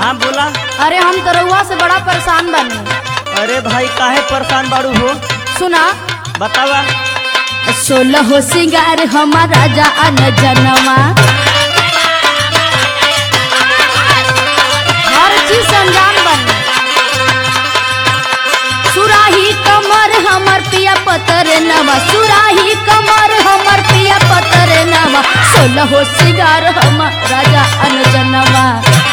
हाँ बोला। अरे हम तो रउआ से बड़ा परेशान बानी। अरे भाई काहे परेशान बाड़ू हो? सुना बतावा। 16 सिंगार हमार राजा अन जनवा, हर चीज अनजान बनी। सुराही कमर हमर पिया पतर नवा, सुराही कमर हमर पिया पतर नवा। 16 सिंगार हमार राजा अन जनवा।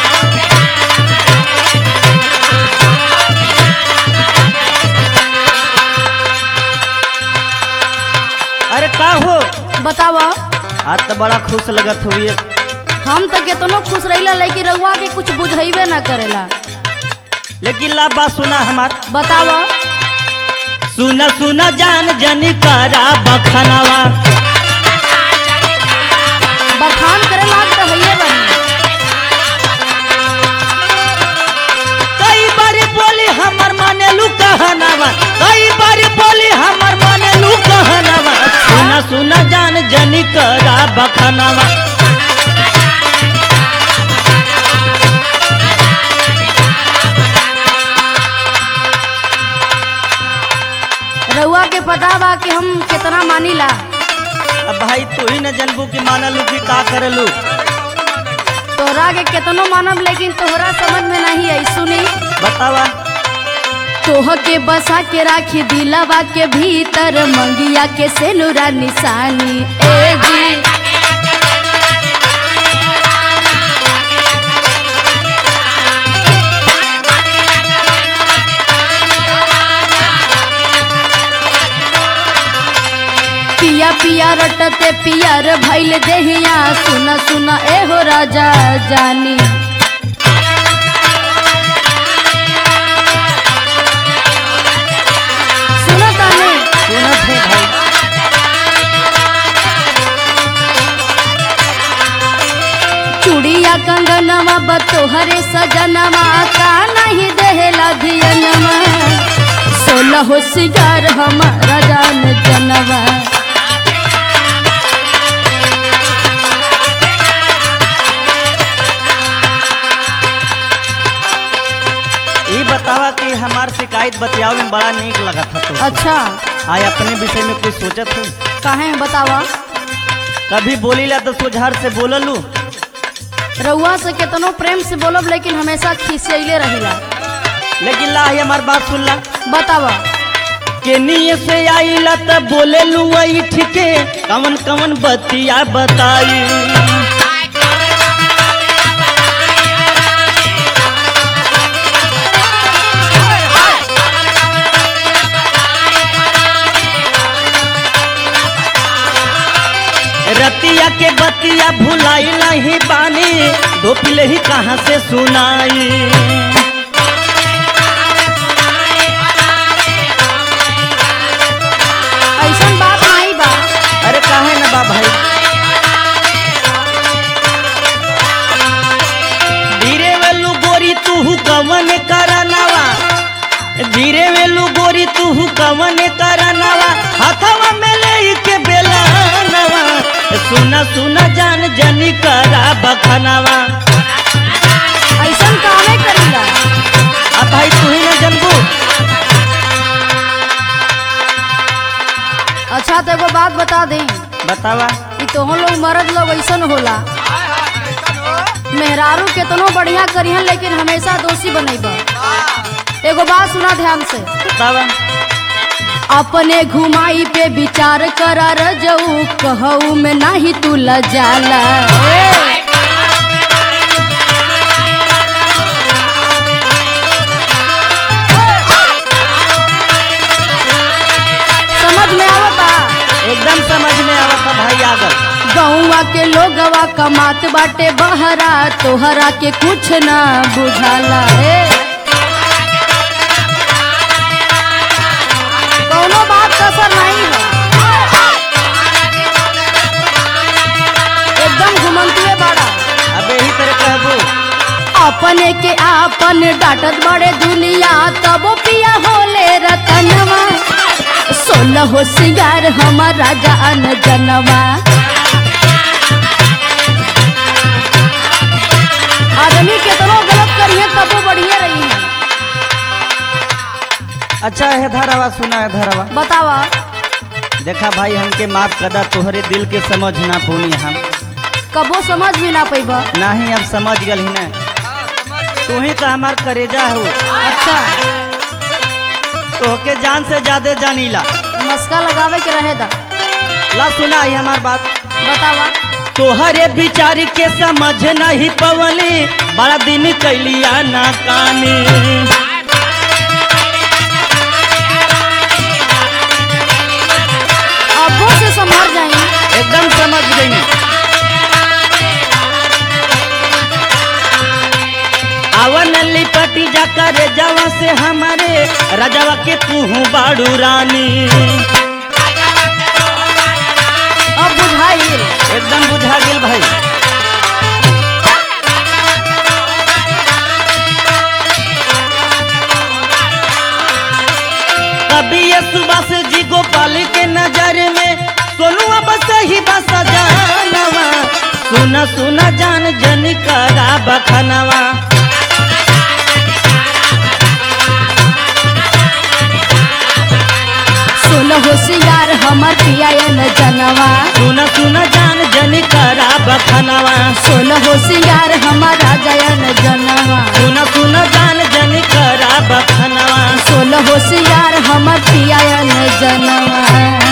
अरे का हो? बतावा। आज तो बड़ा खुश लगत हुई। हम तो केतनो खुश रहिला लेकिन रउआ के कुछ बुझाइबे ना करेला। लेकिन ला बात सुना हमार। बतावा। सुना सुना जान जनी करा बखनावा, बखान करे लाग तो हइए बनी। कई बार बोली हमर मानेलू कहनावा, कई बार बोली हमर मानेलू कहनावा। सुना सुना जान जनी करा बखनावा। रउआ के पता बा कि हम कितना मानीला। अब भाई तू ही न जनबू की मानलू की का करलू। तोहरा के कितनो मानब लेकिन तोहरा समझ में नहीं आई। सुनी बतावा। तोह के बसा के राखी दिलवा के भीतर, मंगिया के सेनुरा निशानी। ए जी पिया पिया रटते पियर भइल देहिया, सुना सुना ए हो राजा जानी। सुना ताने सुनत है भाई। चूड़िया कंगनवा बतोहरे सजनवा, का नहीं देहला धियनवा। 16 सिंगार हमारा जान जनवा। ये बतावा कि हमार शिकायत बतियाव में बड़ा नीक लगा था तो। अच्छा आय अपने विषय में कुछ सोचत हूँ। काहे बतावा। कभी बोली ला तो सुझार से बोललू। रउआ से कितनो प्रेम से बोलब लेकिन हमेशा खिसियले रहिला। लेकिन ला ही हमार बात सुन ला। बतावा। केनिए से आईला त बोले लू वही ठीके, कवन कवन बतिया बताई। रतिया के बतिया भुलाई नहीं बानी, दो पिले ही कहाँ से सुनाई। ऐसन बात नहीं बा। अरे काहे न बा भाई। धीरे वेलू गोरी तू कवन करनावा, धीरे वेलू गोरी तू कवन करनावा। हाथवा में ले के बेलानवा, सुना सुना जान जनी करा बखनावा। ऐसन काहे करीला। अब भाई तू ही न जनबू। अच्छा तो एगो बात बता दे बतावा। कि तोहन लोग मर्द लोग ऐसन होला। मेहरारू केतनो बढ़िया करिहन लेकिन हमेशा दोषी बनैबा। एगो बात सुना ध्यान से। बतावा। अपने घुमाई पे विचार करा रजऊ, कहू में नाही तू लजाला। समझ में आवता। एकदम समझ में आवता भाई। आगर गौवा के लोगवा कमात बाटे बहरा, तोहरा के कुछ ना बुझाला। कौनो बात कसर नहीं है। एकदम घुमंतुए बाड़ा। अब यही तरह कहबू। अपने के आपन डांटत बड़े दुनिया, तबो पिया होले रतनवा। 16 सिंगार हमार राजा अन जनवा। आदमी केतनो गलत करिए अच्छा है धरवा, सुना है धरवा। बतावा। देखा भाई हमके माफ कदा, तोहरे दिल के समझ ना पोनी हम। कबो समझ भी ना पैबा। नहीं अब समझ गल ही ना, तू ही तो हमार करेजा हो। अच्छा तोहके जान से ज्यादा जानीला। मस्का लगावे के रहे दा। ला सुना ही हमार बात। बतावा। तोहरे विचार के समझ नहीं पवली, बड़ा दिन कैलिया ना कानी। अबो से समझ जाई। एकदम समझ गई। आवन लिपटी जा करे जावा से हमारे राजावा के तू बाड़ू रानी। अब बुझाई। एकदम बुझा गेल भाई। कभी ये सुभाष जी गोपाल के नजर में सोनुआ बस ही बस जानवा। सुना सुना जान जन करा बखनवा। सोना होशियार हमर पियायन जनवा। सुना सुना जान जन करा बखनवा। सोना होशियार हमर राजायन जनवा। सुना सुना जान जन करा बखनवा। सोना होशियार हमर पियायन जनवा।